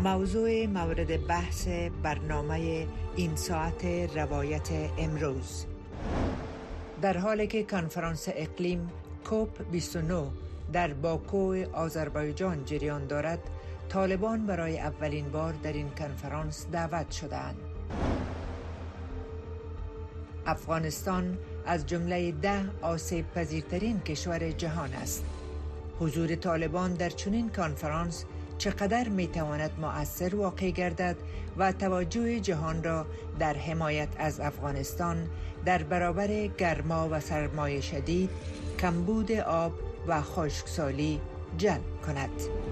موضوع مورد بحث برنامه این ساعت روایت امروز. در حالی که کنفرانس اقلیم کوپ 29 در باکو آذربایجان جریان دارد، طالبان برای اولین بار در این کنفرانس دعوت شدند. افغانستان از جمله 10 آسیب پذیرترین کشور جهان است. حضور طالبان در چنین کنفرانس چقدر میتواند مؤثر واقع گردد و توجه جهان را در حمایت از افغانستان در برابر گرما و سرمای شدید، کمبود آب و خشکسالی جلب کند.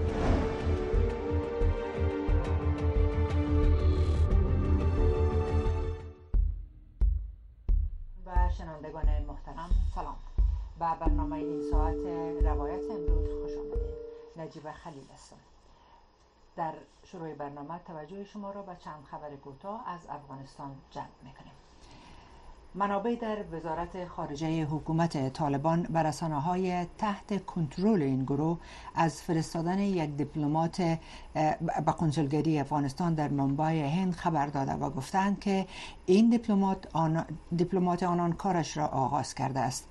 و شنوندگان محترم، سلام. به برنامه این ساعت روایت امروز خوش آمدید. نجیب خلیل هستم. در شروع برنامه توجه شما را به چند خبر کوتاه از افغانستان جلب می‌کنیم. منابع در وزارت خارجه حکومت طالبان به رسانه‌های تحت کنترل این گروه از فرستادن یک دیپلمات به کنسولگری افغانستان در منبای هند خبر داده و گفتند که این دیپلمات آنان کارش را آغاز کرده است.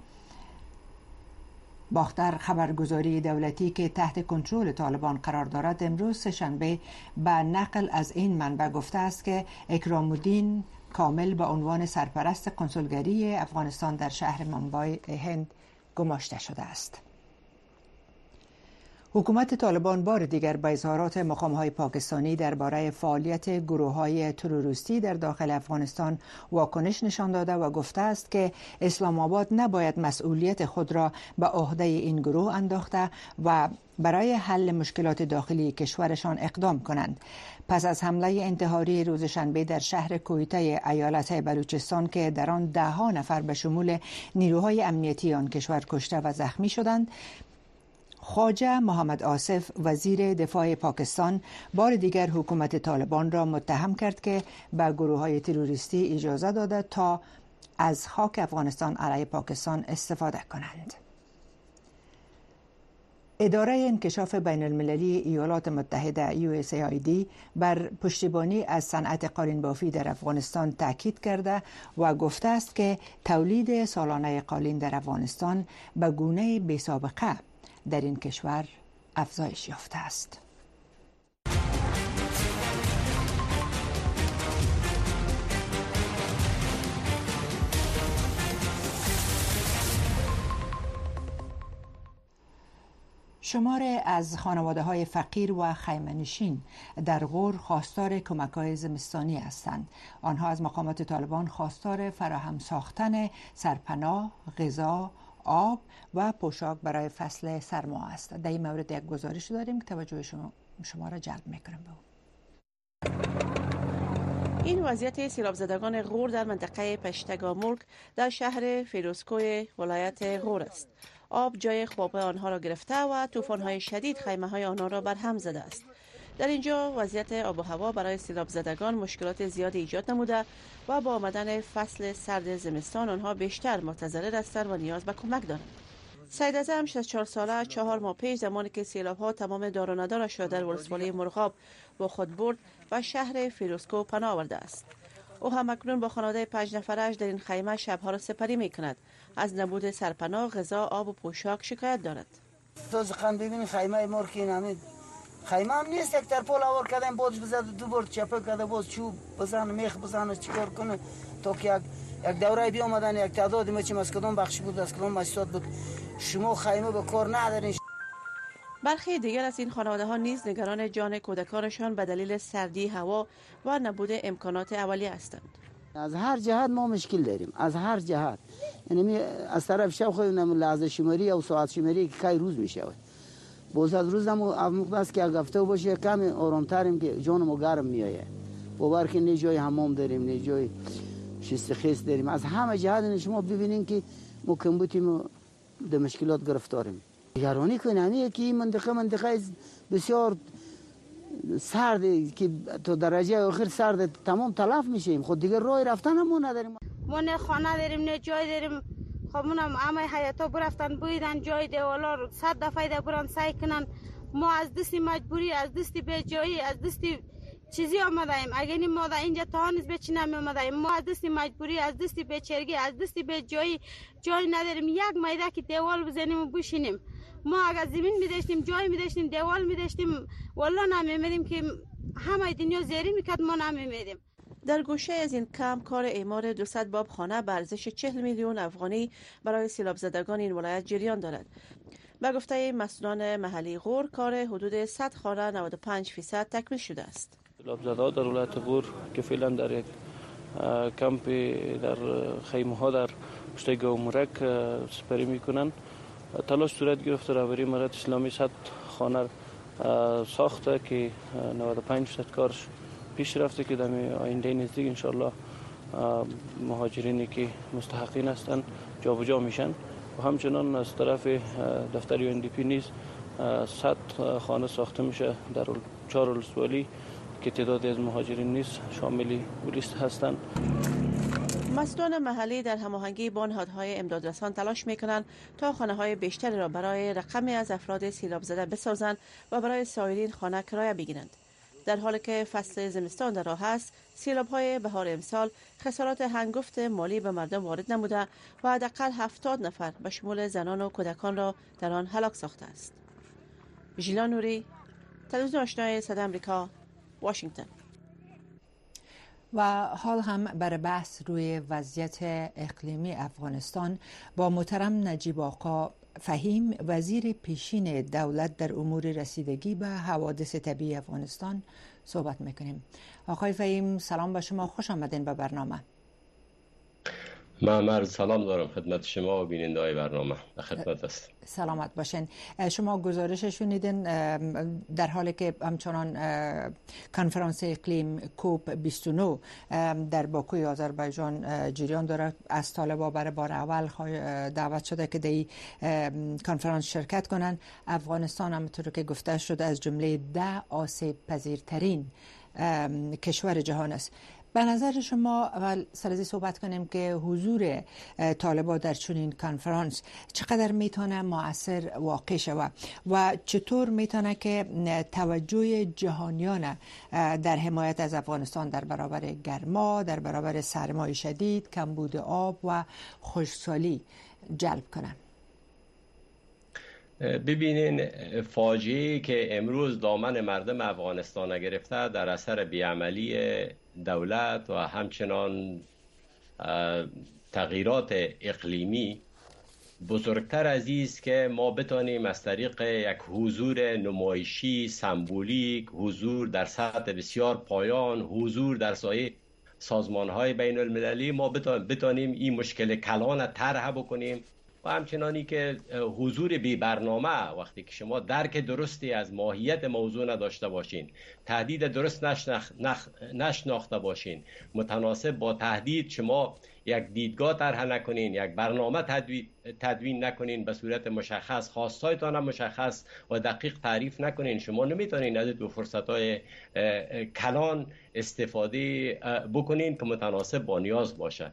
باختر خبرگزاری دولتی که تحت کنترل طالبان قرار دارد امروز سه‌شنبه به نقل از این منبع گفته است که اکرام الدین کامل به عنوان سرپرست کنسولگری افغانستان در شهر منبای هند گماشته شده است. حکومت طالبان بار دیگر به اظهارات مقام‌های پاکستانی درباره فعالیت گروه‌های تروریستی در داخل افغانستان واکنش نشان داده و گفته است که اسلام آباد نباید مسئولیت خود را به عهده این گروه انداخته و برای حل مشکلات داخلی کشورشان اقدام کنند. پس از حمله انتحاری روز شنبه در شهر کویته ایالت بلوچستان که در آن 10 نفر به شمول نیروهای امنیتی آن کشور کشته و زخمی شدند، خواجه محمد آصف وزیر دفاع پاکستان بار دیگر حکومت طالبان را متهم کرد که به گروه‌های تروریستی اجازه داده تا از خاک افغانستان علیه پاکستان استفاده کنند. اداره انکشاف بین المللی ایالات متحده USAID بر پشتیبانی از صنعت قالین بافی در افغانستان تاکید کرده و گفته است که تولید سالانه قالین در افغانستان به گونه بی‌سابقه در این کشور افزایش یافته است. شماری از خانواده‌های فقیر و خیمه‌نشین در غور خواستار کمک‌های زمستانی هستند. آنها از مقامات طالبان خواستار فراهم ساختن سرپناه، غذا، آب و پوشاک برای فصل سرما است. در این مورد یک گزارش داریم که توجه شما را جلب می‌کنم. این وضعیت سیلاب زدگان غور در منطقه پشتگامرگ در شهر فیروزکوی ولایت غور است. آب جای خواب آنها را گرفته و طوفان‌های شدید خیمه‌های آنها را بر هم زده است. در اینجا وضعیت آب و هوا برای سیلاب زدگان مشکلات زیادی ایجاد نموده و با آمدن فصل سرد زمستان آنها بیشتر متضرر هستند و نیاز به کمک دارند. سید اعظم 64 ساله 4 ماه پیش زمانی که سیلاب‌ها تمام دار و ندارش را در ولسوالی مرغاب با خود برد و شهر فیروزکو پناه آورده است. او هم اکنون با خانواده 5 نفرش در این خیمه شبها را سپری می‌کند. از نبود سرپناه، غذا، آب و پوشاک شکایت دارد. خان ببینید خیمه مرکین همین خیمه هم نیست، یک ترپول آور کردن بادش بزد دو بار چپه کرده باز چوب بزنه میخ بزنه چیکار کنه تا که یک دوره بی آمدن یک تعدادی ما چیم از کدام بخش بود از کدام مسجد بود شما خیمه به کار ندارین. برخی دیگر از این خانواده ها نیز نگران جان کودکانشان به دلیل سردی هوا و نبود امکانات اولیه هستند. از هر جهت ما مشکل داریم، از هر جهت، یعنی از طرف شب خودمون لحظه شماری او ساعت شماری که کی روز میشه باز از روز هم مقدس که گفته باشه کم آرامتریم که جانمو گرم میایه. باور که نه جای حمام داریم نه جای شست خیس داریم. از همه جهت شما ببینین که ما کمبودیم در مشکلات گرفتاریم. نگرانی کننیه که این منطقه بسیار سرد که تا درجه آخر سرد تمام تلف میشیم. خود دیگه راه رفتن هم نداریم. ما نه خانه داریم نه جای داریم. خب اونم همه حیاتا برفتن بویدن جای دیوالا رو 100 دفعه ده برن سعی کنن ما از دست مجبوری، از دست بیجایی، از دست چیزی آمده ایم. اگر ما در اینجا تا نیز به چی نمی آمده ایم. ما از دست مجبوری، از دست بیچارگی، از دست بیجایی جای نداریم یک میده که دیوال بزنیم و بشینیم. ما اگر زمین می‌داشتیم، جای می‌داشتیم، دیوال می‌داشتیم، والله نمی‌میدیم که همه دنیا زیری میکرد، ما نمی‌میدیم. در گوشه از این کمپ کار اعمار 200 باب خانه به ارزش 40 میلیون افغانی برای سیلاب زدگان این ولایت جریان دارد. به گفته مسئولان محلی غور، کار حدود 100 خانه 95% تکمیل شده است. سیلاب زده‌ها در ولایت غور که فعلا در یک کمپ در خیمه ها در پشت گاومرک سپری میکنن، تلاش صورت گرفته رهبری امارت اسلامی 100 خانه ساخته که 95% کارش پیش رفته که در آینده نزدیک انشالله مهاجرینی که مستحقین هستند جابجا میشن و همچنان از طرف دفتر UNDP نیز 100 خانه ساخته میشه در 4 ولسوالی که تعدادی از مهاجرین نیز شامل لیست هستند. مسئولان محلی در هماهنگی با نهادهای امدادرسان تلاش میکنند تا خانه‌های بیشتری را برای رقمی از افراد سیلاب زده بسازند و برای سایرین خانه کرایه بگیرند. در حالی که فصل زمستان در راه است، سیلاب‌های بهار امسال خسارات هنگفت مالی به مردم وارد نموده و حداقل 70 نفر به شمول زنان و کودکان را در آن هلاک ساخته است. ژیلا نوری، تلویزیون آشنای صدای آمریکا، واشنگتن. و حال هم بر بحث روی وضعیت اقلیمی افغانستان با محترم نجیب آقا فهیم، وزیر پیشین دولت در امور رسیدگی به حوادث طبیعی افغانستان صحبت میکنیم. آقای فهیم، سلام به شما، خوش آمدین به برنامه. من سلام دارم خدمت شما و بیننده های برنامه. به خدمت است. سلامت باشین. شما گزارش شنیدین در حالی که همچنان کنفرانس اقلیم کوپ 29 در باکوی آذربایجان جریان داره. از طالبا برای بار اول دعوت شده که در کنفرانس شرکت کنند. افغانستان همونطور که گفته شده از جمله 10 آسیب پذیرترین کشور جهان است. به نظر شما اول سر از صحبت کنیم که حضور طالبان در چنین کنفرانس چقدر میتونه مؤثر واقع شود و چطور میتونه که توجه جهانیان در حمایت از افغانستان در برابر گرما، در برابر سرمای شدید، کمبود آب و خشکسالی جلب کنه؟ ببینین، فاجعه‌ای که امروز دامن مردم افغانستان گرفته در اثر بیعملی دولت و همچنان تغییرات اقلیمی بزرگتر از این است که ما بتانیم از طریق یک حضور نمایشی سمبولیک، حضور در سطح بسیار پایان، حضور در سایه سازمان‌های بین المللی ما بتانیم این مشکل کلان طرح بکنیم و همچنانی که حضور بی برنامه، وقتی که شما درک درستی از ماهیت موضوع نداشته باشین، تهدید درست نشناخته باشین، متناسب با تهدید شما یک دیدگاه طرح نکنین، یک برنامه تدوین نکنین، به صورت مشخص خواستایتان مشخص و دقیق تعریف نکنین، شما نمیتونین از دو فرصت‌های کلان استفاده بکنین که متناسب با نیاز باشه.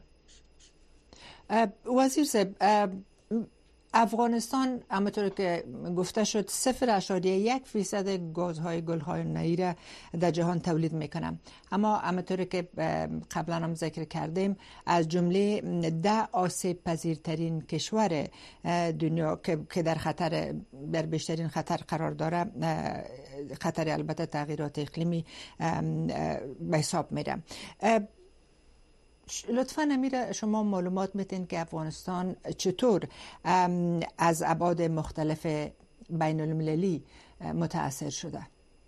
وزیر صاحب، افغانستان همونطور که گفته شد 0.1% گازهای گلخانه‌ای را در جهان تولید میکنه، اما همونطور که قبلا هم ذکر کردیم از جمله 10 آسیب پذیرترین کشور دنیا که در بیشترین خطر قرار داره، خطر البته تغییرات اقلیمی به حساب میره. لطفاً امیر شما معلومات میتین که افغانستان چطور از ابعاد مختلف بین المللی متاثر شده؟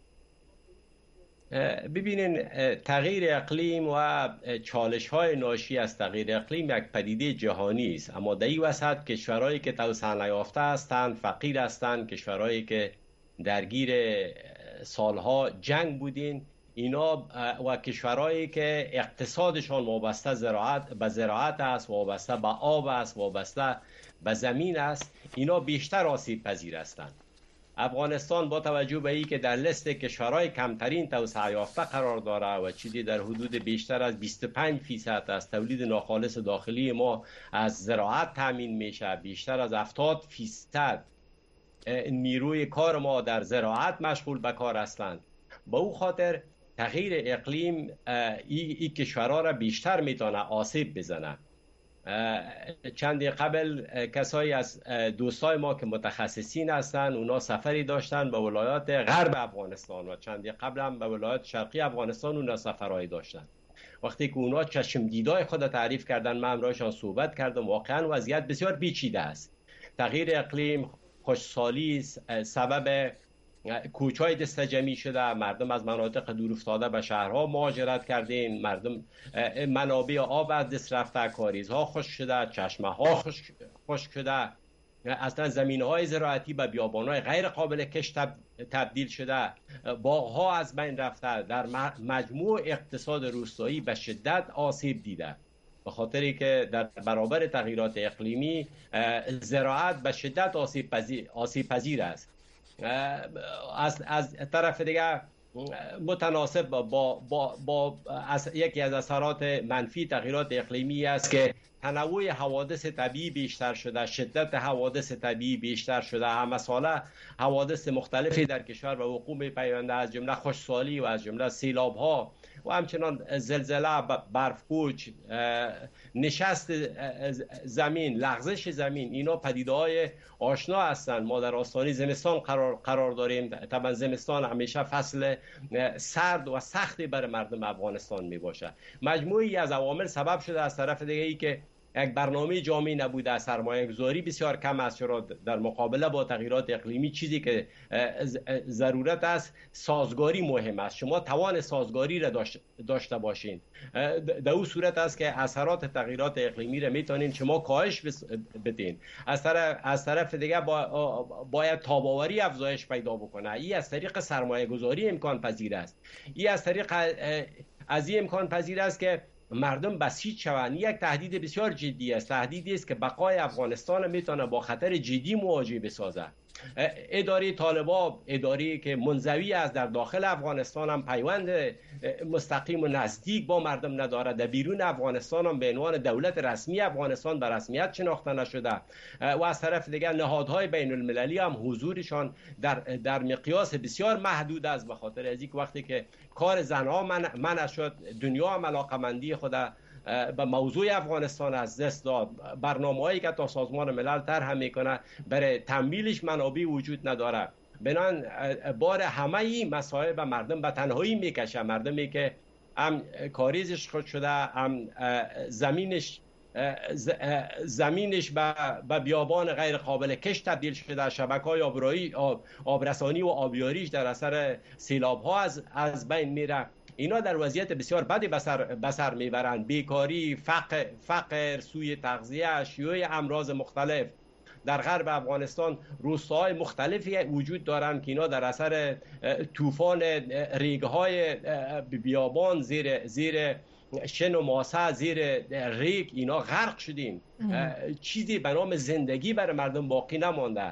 ببینین، تغییر اقلیم و چالش‌های ناشی از تغییر اقلیم یک پدیده جهانی است، اما در این وسط کشورهایی که توسعه نیافته هستند، فقیر هستند، کشورهایی که درگیر سالها جنگ بودین، اینا و کشورهایی که اقتصادشان وابسته به زراعت است، وابسته به آب است، وابسته به زمین است، اینا بیشتر آسیب پذیر هستند. افغانستان با توجه به اینکه در لیست کشورهای کمترین توسعه یافته قرار داره و چیزی در حدود بیشتر از 25% از تولید ناخالص داخلی ما از زراعت تامین میشه، بیشتر از 70% نیروی کار ما در زراعت مشغول به کار هستند. به او خاطر تغییر اقلیم این کشورها را بیشتر میتونه آسیب بزنه. چندی قبل کسایی از دوستای ما که متخصصین هستند اونا سفری داشتن به ولایات غرب افغانستان و چندی قبل هم به ولایات شرقی افغانستان اونا سفرهایی داشتن. وقتی که اونا چشم دیدای خود تعریف کردن، من همراهشان صحبت کردم، واقعا وضعیت بسیار پیچیده است. تغییر اقلیم، خشکسالی سبب کوچهای دستجمعی شده، مردم از مناطق دور افتاده به شهرها مهاجرت کردین، مردم منابع آب از دست رفته، کاریزها خشک شده، چشمه ها خشک شده، اصلا زمینهای زراعتی به بیابانهای غیر قابل کشت تبدیل شده، باغها از بین رفته، در مجموع اقتصاد روستایی به شدت آسیب دیده. به خاطری که در برابر تغییرات اقلیمی زراعت به شدت آسیب پذیر است. از طرف دیگه متناسب با یکی از اثرات منفی تغییرات اقلیمی است که تنوع حوادث طبیعی بیشتر شده، شدت حوادث طبیعی بیشتر شده، همه ساله حوادث مختلفی در کشور به وقوع می‌پیونده، از جمله خشکسالی و از جمله سیلاب‌ها و همچنان زلزله، برف‌کوچ، نشست زمین، لغزش زمین. اینا پدیده‌های آشنا هستند. ما در آستانه زمستان قرار داریم. طبعا زمستان همیشه فصل سرد و سختی برای مردم افغانستان می باشه. مجموعی از عوامل سبب شده از طرف دیگه ای که یک برنامه جامعی نبوده، سرمایه گذاری بسیار کم است. چرا در مقابله با تغییرات اقلیمی چیزی که ضرورت است سازگاری مهم است. شما توان سازگاری را داشته باشین. در اون صورت است که اثرات تغییرات اقلیمی را میتونین شما کاهش بدین. از طرف دیگه باید تاباوری افزایش پیدا بکنه. این از طریق سرمایه گذاری امکان پذیر است. این از طریق از این امکان پذیر است که مردم بسیج شوند. یک تهدید بسیار جدی است. تهدیدی است که بقای افغانستان میتونه با خطر جدی مواجه بسازه. اداره طالبان، اداره که منزوی است در داخل افغانستان، هم پیوند مستقیم و نزدیک با مردم نداره. در بیرون افغانستان هم به عنوان دولت رسمی افغانستان به رسمیت شناخته نشده و از طرف دیگر نهادهای بین المللی هم حضورشان در مقیاس بسیار محدود است، به خاطر از اینکه وقتی که کار زنها منع شد، دنیا هم علاقمندی خود به موضوع افغانستان از دست داد. برنامه‌هایی که تا سازمان ملل طرح میکنه برای تمویلش منابع وجود نداره. بنان بار همه این مسائل مردم به تنهایی میکشه. مردمی که هم کاریزش خود شده، هم زمینش به بیابان غیر قابل کشت تبدیل شده، شبکه‌های آبرسانی و آبیاریش در اثر سیلاب‌ها از بین میره. اینا در وضعیت بسیار بدی بسر میبرند. بیکاری، فقر، سوء تغذیه، شیوع امراض مختلف. در غرب افغانستان روستاهای مختلفی وجود دارند که اینا در اثر طوفان ریگ‌های بیابان زیر شن و ماسه، زیر ریگ اینا غرق شدیم. چیزی به نام زندگی برای مردم باقی نمانده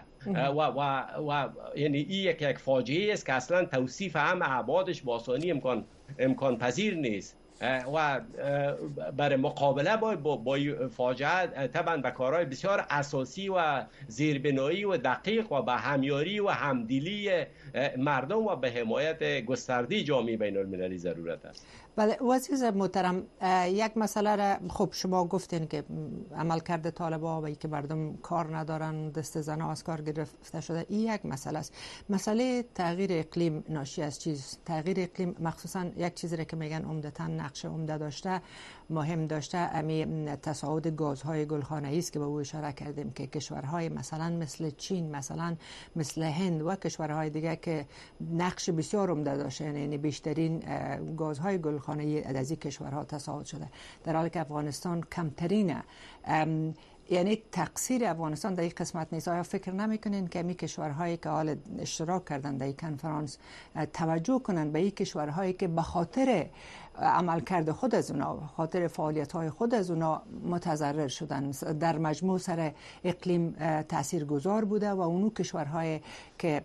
و یعنی این یک فاجعه است که اصلا توصیف هم ابعادش با آسانی امکان پذیر نیست و برای مقابله با فاجعه طبعا به کارهای بسیار اساسی و زیربنایی و دقیق و به همیاری و همدلی مردم و به حمایت گسترده جامعه بین المللی ضرورت است. بله عزیز محترم، یک مسئله را خب شما گفتین که عملکرد طالبان و اینکه مردم کار ندارن، دست زنها از کار گرفته شده، این یک مسئله است. مسئله تغییر اقلیم ناشی از چیز؟ تغییر اقلیم مخصوصا یک چیزی را که میگن عمدتاً نقش عمده داشته، مهم داشته، امی تصاعد گازهای گلخانه‌ای است که به او اشاره کردیم که کشورهای مثلا مثل چین، مثلا مثل هند و کشورهای دیگه که نقش بسیار عمده داشته، یعنی بیشترین گازهای گلخانه‌ای از این کشورها تصاعد شده، در حالی که افغانستان کمترینه. یعنی تقصیر افغانستان در این قسمت نیست. آیا فکر نمیکنین که این کشورهایی که حال اشتراک کردن در این کنفرانس توجه کنن به این کشورهایی که به خاطر عملکرد خود از اونا، خاطر فعالیت‌های خود از اونا متضرر شدن، در مجموع سر اقلیم تاثیرگذار بوده و اونو کشورهایی که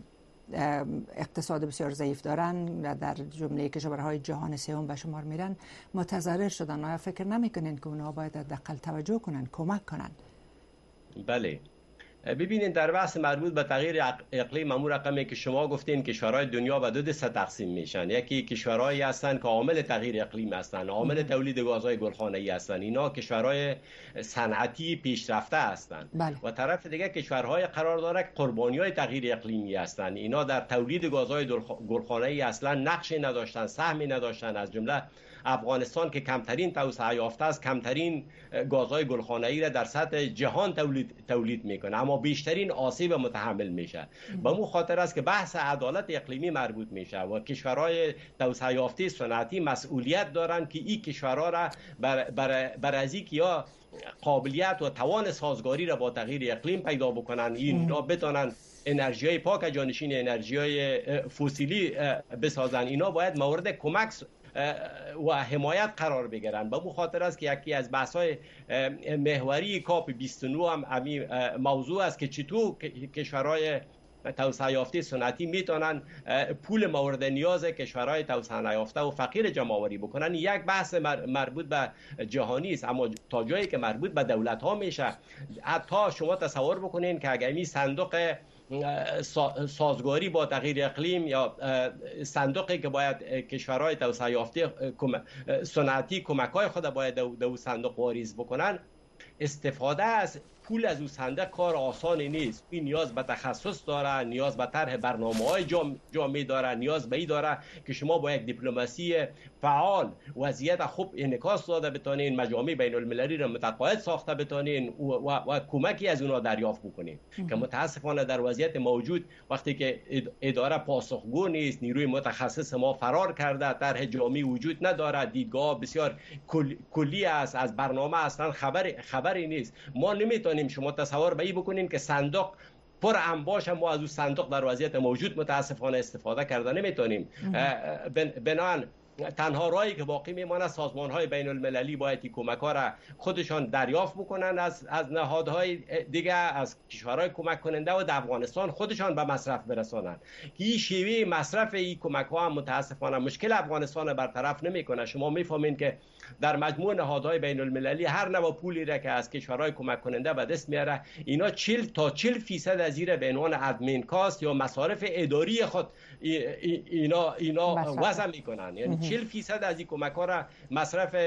اقتصاد بسیار ضعیف دارن و در جمله کشورهای جهان سوم به شمار میرن متضرر شدن؟ آیا فکر نمیکنین که اونها باید حداقل توجه کنن، کمک کنن؟ بله، ببینید در بحث مربوط به تغییر اقلیم، امور رقمی که شما گفتین کشورهای دنیا به دو دسته تقسیم میشن. یکی کشورهایی هستند که عامل تغییر اقلیم هستند، عامل تولید گازهای گلخانه‌ای هستند، اینا کشورهای صنعتی پیشرفته هستند. و طرف دیگه کشورهای قرار داره که قربانیای تغییر اقلیمی هستند، اینا در تولید گازهای گلخانه‌ای اصلا نقشی نداشتن، سهمی نداشتن. از جمله افغانستان که کمترین توسعه یافته است، کمترین گازهای گلخانه‌ای را در سطح جهان تولید میکنه، اما بیشترین آسیب متحمل میشه. به مو خاطر است که بحث عدالت اقلیمی مربوط میشه و کشورهای توسعه یافته صنعتی مسئولیت دارن که این کشورها را بر از اینکه یا قابلیت و توان سازگاری را با تغییر اقلیم پیدا بکنن، اینا بتونن انرژی‌های پاک جانشین انرژی‌های فسیلی بسازن، اینا باید مورد کمک و حمایت قرار بگیرن. به خاطر است که یکی از بحث‌های محوری کاپ 29 هم همین موضوع است که چطور کشورهای توسعه یافته صنعتی میتونن پول مورد نیاز کشورهای توسعه نیافته و فقیر جمع‌آوری بکنن. یک بحث مربوط به جهانی است، اما تا جایی که مربوط به دولت‌ها میشه، حتی شما تصور بکنین که اگر این صندوق سازگاری با تغییر اقلیم یا صندوقی که باید کشورهای توسعه یافته صنعتی کمک‌های خود باید در صندوق واریز بکنن، استفاده از پول از اون صندوق کار آسانی نیست. این نیاز به تخصص داره، نیاز به طرح برنامه‌های جامع داره، نیاز به این داره که شما با یک دیپلماسی فعال وضعیت خوب انعکاس داده بتونین، مجامع بین المللی را متقاعد ساخته بتونین و کمکی از اونها دریافت بکنین. که متاسفانه در وضعیت موجود وقتی که اداره پاسخگو نیست، نیروی متخصص ما فرار کرده، طرح جامع وجود نداره، دیدگاه بسیار کلی است، از برنامه اصلا خبری نیست. ما نمیتونیم شما تصور به این بکنین که صندوق پر انباش، ما از اون صندوق در وضعیت موجود متاسفانه استفاده کرده نمیتونیم. بنابراین تنها راهی که باقی میمونه سازمان‌های بین المللی باید این کمک‌ها را خودشان دریافت بکنن از نهادهای دیگه، از کشورهای کمک کننده و در افغانستان خودشان به مصرف برسانن. که این شیوه مصرف این کمک‌ها هم متاسفانه مشکل افغانستان برطرف نمی‌کنه. شما می‌فهمین که در مجموع نهادهای بین المللی هر نوع پولی را که از کشورهای کمک کننده به دست میاره، اینا 40% از این به عنوان ادمین کاست یا مصارف اداری خود اینا وضع میکنن. یعنی 40% از این کمک‌ها را مصرف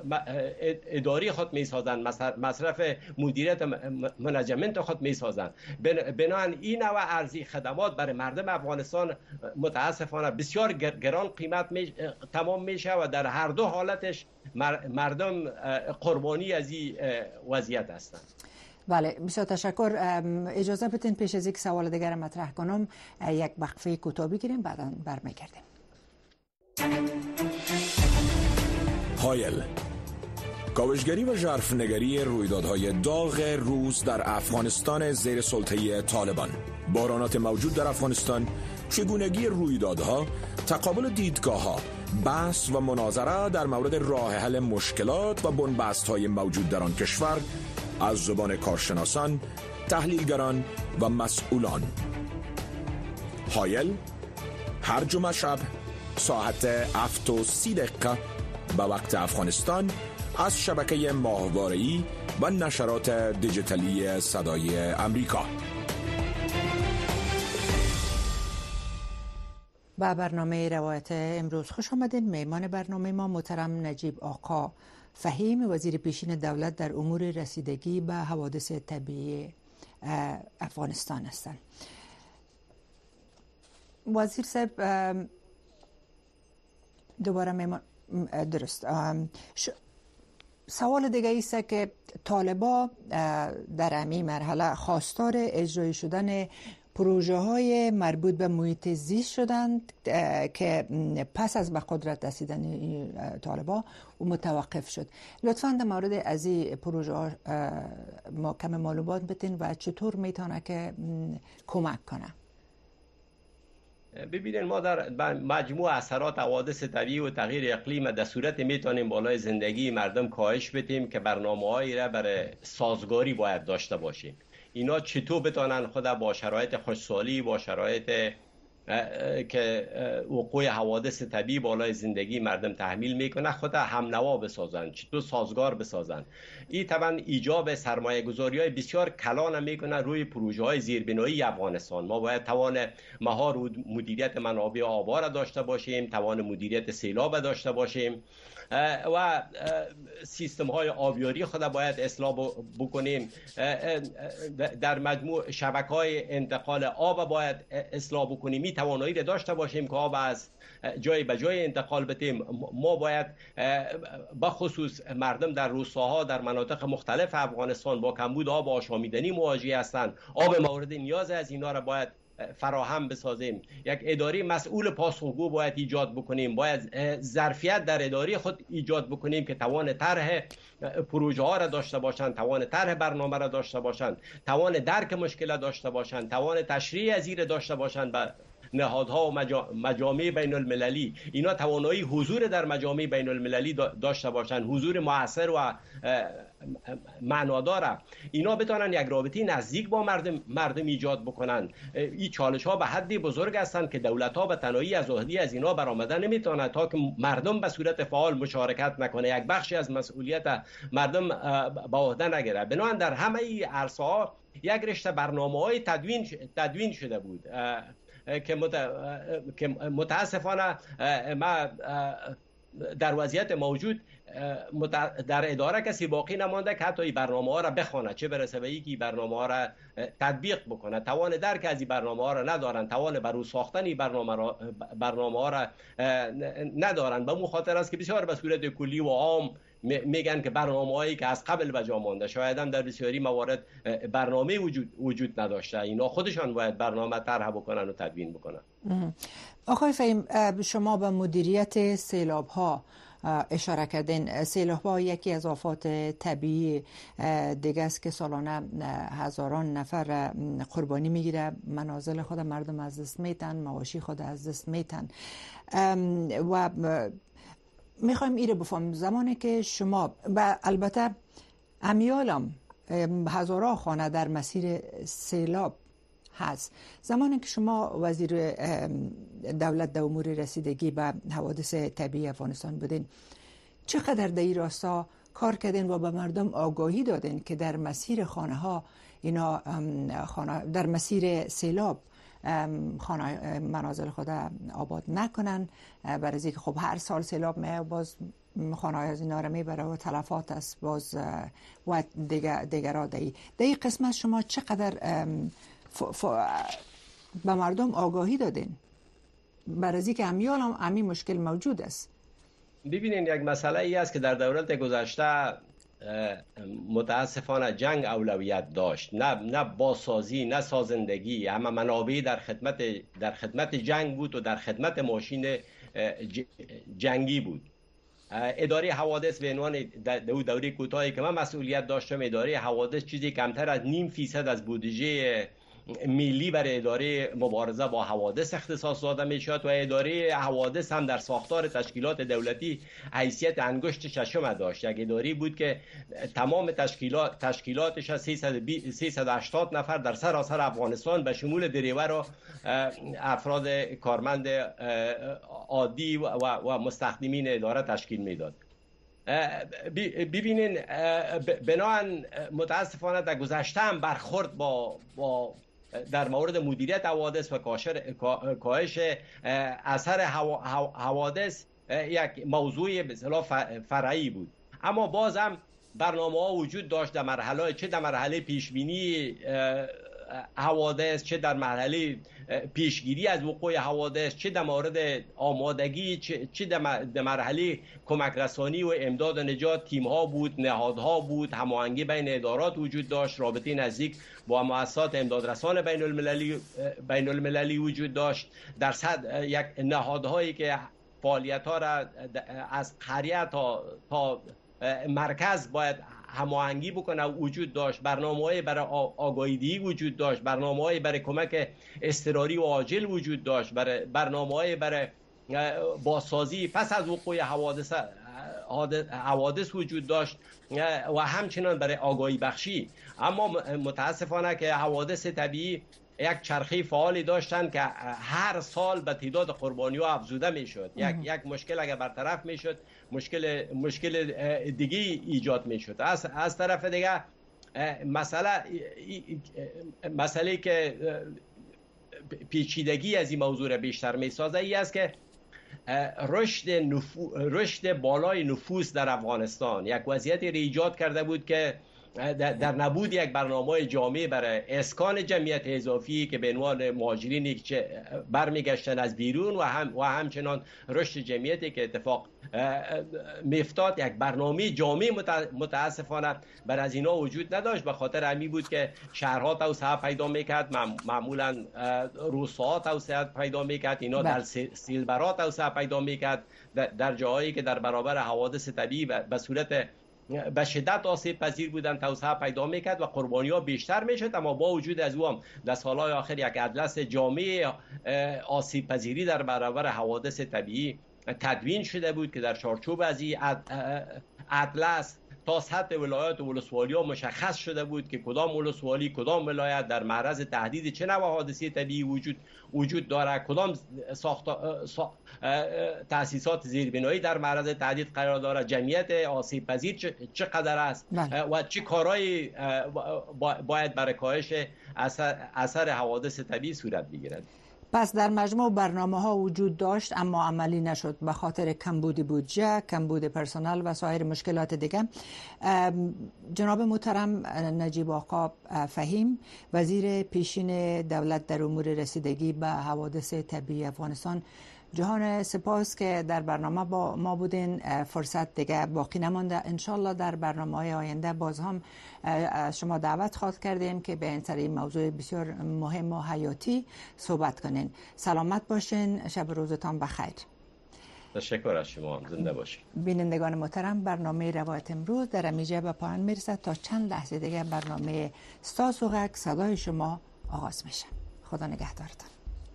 اداری خود میسازن، مصرف مدیریت منیجمنت خود میسازن. بنابراین این نوع ارزی خدمات برای مردم افغانستان متاسفانه بسیار گران قیمت تمام میشه و در هر دو حالتش مردم قربانی از این وضعیت هستند. بله، بسیار تشکر. اجازه بدین پیش از یک سوال دیگر مطرح کنم یک وقفه کوتاه بگیریم، بعدا برمیگردیم. هایل، کاوشگری و ژرفنگری رویدادهای داغ روز در افغانستان زیر سلطه طالبان، بحرانات موجود در افغانستان، چگونگی رویدادها، تقابل دیدگاه‌ها، بحث و مناظره در مورد راه حل مشکلات و بنبست‌های موجود در آن کشور از زبان کارشناسان، تحلیلگران و مسئولان. هایل هر جمعه شب ساعت 7:30 به وقت افغانستان از شبکه ماهواره‌ای و نشرات دیجیتالی صدای امریکا. با برنامه روایت امروز خوش آمدین. میمان برنامه ما محترم نجیب آقا فهیم، وزیر پیشین دولت در امور رسیدگی به حوادث طبیعی افغانستان هستند. وزیر صاحب دوباره میمان درست. سوال دیگه ایست که طالبا در همین مرحله خواستار اجرای شدن پروژه های مربوط به محیط زیست شدند که پس از به قدرت رسیدن طالبا و متوقف شد. لطفاً در مورد از این پروژه ها ما کم معلومات بدین و چطور میتونه که کمک کنه. ببینید ما در مجموع اثرات حوادث طبیعی و تغییر اقلیم در صورت میتونیم بالای زندگی مردم کاهش بدیم که برنامه‌هایی را برای سازگاری باید داشته باشیم. اینا چطور بتونن خود با شرایط خشکسالی، با شرایط که وقوع حوادث طبیعی بالای زندگی مردم تحمیل میکنه خود همنوا بسازن، چطور سازگار بسازن. این طبعا ایجاب سرمایه گذاری های بسیار کلان میکنه روی پروژه های زیربنایی افغانستان. ما باید توان مهار و مدیریت منابع آبا را داشته باشیم، توان مدیریت سیلاب داشته باشیم و سیستم های آبیاری خود باید اصلاح بکنیم. در مجموع شبکه های انتقال آب باید اصلاح بکنیم. می توانایی را داشته باشیم که آب از جای به جای انتقال بدیم. ما باید بخصوص مردم در روستاها در مناطق مختلف افغانستان با کمبود آب آشامیدنی مواجه هستند. آب مورد نیاز از اینا را باید فراهم بسازیم. یک اداره مسئول پاسخگو باید ایجاد بکنیم. باید ظرفیت در اداره خود ایجاد بکنیم که توان طرح پروژه ها را داشته باشند، توان طرح برنامه را داشته باشند، توان درک مشکل داشته باشند، توان تشریح از این داشته باشند به نهادها و مجامع بین المللی. اینا توانایی حضور در مجامع بین المللی داشته باشند، حضور مؤثر و معنادار. اینا بتونن یک رابطه نزدیک با مردم ایجاد بکنن. این چالش ها به حدی بزرگ هستند که دولت ها به تنهایی از عهده از اینا برآمدن نمیتونن تا که مردم به صورت فعال مشارکت نکنه، یک بخشی از مسئولیت مردم به عهده نگیره. بنابراین در همه این عرصه ها یک رشته برنامه‌های تدوین شده بود که متاسفانه ما در وضعیت موجود در اداره کسی باقی نمانده که حتی این برنامه ها را بخونه، چه برسه به اینکه برنامه ها را تطبیق بکنه. توان درک از این برنامه ها را ندارن، توان برو ساختن این برنامه ها را ندارن. به مو خاطر است که بسیار به صورت کلی و عام میگن که برنامه‌هایی که از قبل به جا مانده، شاید هم در بسیاری موارد برنامه وجود نداشته. اینا خودشان باید برنامه طرح بکنن و تدوین بکنن. آقای فهیم، شما به مدیریت سیلاب ها اشاره کردین. سیلاب ها یکی از آفات طبیعی دیگه است که سالانه هزاران نفر قربانی میگیره. منازل خود مردم از دست میتن، مواشی خود از دست میتن و میخوایم ایره بفهم زمانی که شما و البته امیالم هزاران خانه در مسیر سیلاب هست، زمانی که شما وزیر دولت در امور رسیدگی به حوادث طبیعی افغانستان بودین، چقدر در این راستا کار کردین و به مردم آگاهی دادین که در مسیر خانه ها اینا در مسیر سیلاب خانه منازل خود آباد نکنن، برای اینکه خب هر سال سیلاب میاد باز خانه از اینا رو میبره و تلفات است باز و دیگرها در این قسمت شما چقدر به مردم آگاهی دادین؟ برای اینکه امی مشکل موجود است. ببینین یک مسئله ای است که در دوران گذشته متاسفانه جنگ اولویت داشت، نه بازسازی، نه سازندگی. همه منابع در خدمت جنگ بود و در خدمت ماشین جنگی بود. اداره حوادث به عنوان دوره کوتاهی که من مسئولیت داشتم، اداره حوادث چیزی کمتر از 0.5% از بودجه ملی برای اداره مبارزه با حوادث اختصاص داده می شود و اداره حوادث هم در ساختار تشکیلات دولتی حیثیت انگشت ششم داشت. یک اداره بود که تمام تشکیلاتش از 380 نفر در سراسر افغانستان به شمول دریور و افراد کارمند عادی و مستخدمین اداره تشکیل میداد. ببینین بنابراین متاسفانه در گذشته هم برخورد با در مورد مدیریت حوادث و کاهش اثر حوادث یک موضوع به اصطلاح فرعی بود. اما باز هم برنامه‌ها وجود داشت در مرحله، چه در مرحله پیشبینی حوادث، چه در مرحله پیشگیری از وقوع حوادث، چه در مورد آمادگی، چه در مرحله کمک رسانی و امداد و نجات. تیم‌ها بود، نهادها بود، هماهنگی بین ادارات وجود داشت، رابطه نزدیک با مؤسسات امدادرسان بین المللی وجود داشت. در صد یک نهادهایی که فعالیت‌ها را از قریه تا مرکز باید هماهنگی بکنه وجود داشت. برنامه‌های برای آگاهی‌دهی وجود داشت، برنامه‌های برای کمک اضطراری و عاجل وجود داشت، برنامه‌های برای بازسازی پس از وقوع حوادث وجود داشت و همچنان برای آگاهی بخشی. اما متاسفانه که حوادث طبیعی یک چرخه فعالی داشتند که هر سال به تعداد قربانی‌ها افزوده میشد. یک مشکل اگر برطرف میشد، مشکل دیگه ایجاد میشد. از طرف دیگه مسئله که پیچیدگی از این موضوع را بیشتر میسازه ای است که رشد بالای نفوس در افغانستان یک وضعیتی را ایجاد کرده بود که در نبود یک برنامه جامع برای اسکان جمعیت اضافی که به عنوان مهاجرینی که برمیگشتن از بیرون و همچنان رشد جمعیتی که اتفاق میفتاد، یک برنامه جامع متاسفانه بر از اینا وجود نداشت. به خاطر همین بود که شهرها توسعه پیدا میکرد، معمولا روستاها توسعه پیدا میکرد، اینا در سیلبرها توسعه پیدا میکرد، در جاهایی که در برابر حوادث طبیعی به صورت به شدت آسیب پذیر بودن توسعه پیدا میکرد و قربانی ها بیشتر میشد. اما با وجود از او هم در سالهای آخر یک اطلس جامع آسیب پذیری در برابر حوادث طبیعی تدوین شده بود که در چارچوب از این اطلس تا سطح ولایات و ولسوالی ها مشخص شده بود که کدام ولسوالی کدام ولایت در معرض تهدید چه نوع حادثه طبیعی وجود دارد، کدام تأسیسات زیربنایی در معرض تهدید قرار دارد، جمعیت آسیب پذیر چقدر است و چه کارهایی باید برای کاهش اثر حوادث طبیعی صورت بگیرد. پس در مجموع برنامه ها وجود داشت اما عملی نشد به خاطر کمبود بودجه، کمبود پرسنل و سایر مشکلات دیگه. جناب محترم نجیب آقا فهیم، وزیر پیشین دولت در امور رسیدگی به حوادث طبیعی افغانستان، جهان سپاس که در برنامه با ما بودین. فرصت دیگه باقی نمانده، انشالله در برنامه‌های آینده باز هم شما دعوت خواهد کردیم که به این موضوع بسیار مهم و حیاتی صحبت کنین. سلامت باشین، شب روزتان بخیر. تشکر از شما، زنده باشین. بینندگان محترم، برنامه روایت امروز در امیجه به پایان میرسد. تا چند لحظه دیگه برنامه استاس و غک صدای شما آغاز میشه. خدا نگهدارتان.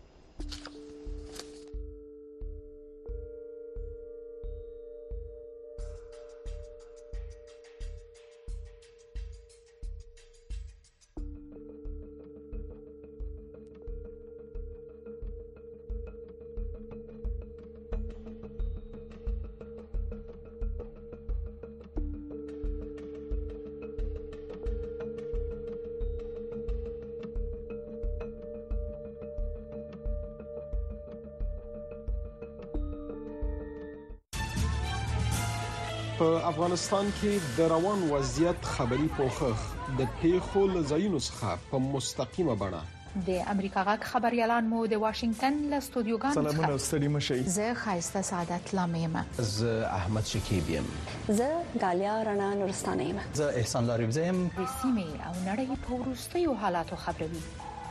په افغانستان کې د روان وضعیت خبري پوښښ د پیښو له ځایونو څخه په مستقیمه بڼه د امریکا غږ خبريالان مو د واشنگټن له استودیوګانو څخه سلامونه ستړي مشئ. زه خایسته سعادت لامیم. زه احمد شکیب یم. زه غالیا رڼا نورستانه یم. زه احسان لاریبزه یم. د سیمې او نړۍ په وروستیو حالاتو خبروي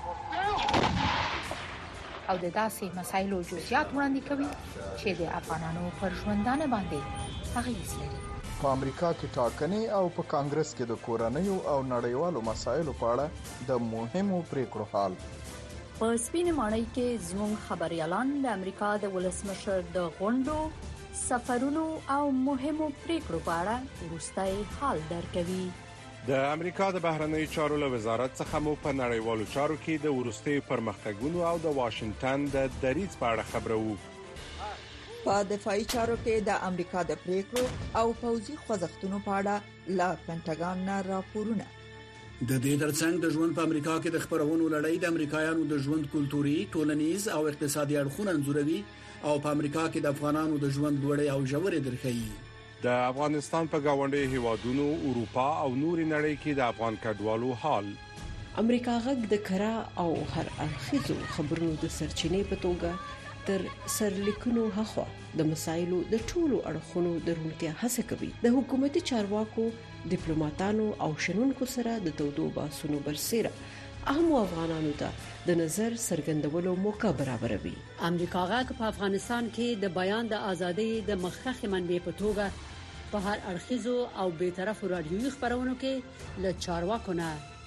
او د داسې مسایلو جزئیات وړاندې کوي چې د افغانانو پر ژوندانه باندې اغیز لري. په امریکا کې ټاکنې او په کانګرس کې د کورنیو او نړیوالو مسایلو په اړه د مهمو پریکړو حال. په سپینې ماڼۍ کې زموږ خبريالان د امریکا د ولسمشر د غونډو، سفرونو او مهمو پریکړو په اړه وروستي حال درکوي. د امریکا د بهرنی چارو له وزارت څخه مو په نړیوالو چارو کې د وروستي پرمختګونو او د واشنگټن د دریځ په اړه خبرو. په دفاعي چارو کې د امریکا د پریکړو او پوځي خوځښتونو په اړه لا پینټاګان نه راپورونه. د دې ترڅنګ د ژوند په امریکا کې د خبرونو لړۍ د امریکایانو د ژوند کلتوري، ټولنیز او اقتصادي اړخونه انځوروي او په امریکا کې د افغانانو د ژوند لوړې او ژورې درخي. د افغانستان په گاونډي هیوادونو، اروپا او نوري نړۍ کې د افغان کډوالو حال. امریکا غږ د کرا او هر اړخیزو خبرونو د سرچینې په توګه تر سرلیکونو هخوا د مسایلو د ټولو اړخونو درونتیا هڅه کوي. د حکومتي چارواکو، ډیپلوماټانو او شنونکو سره د تودو باسونو برسېره اهم افغانانو ته د نظر څرګندولو موقع برابروي. امریکا غږ په افغانستان کې د بیان د ازادۍ د مخکښ منبع په توګه په هر اړخیزو او بیطرفو رادیوي خبرونو کې له چارواکو نه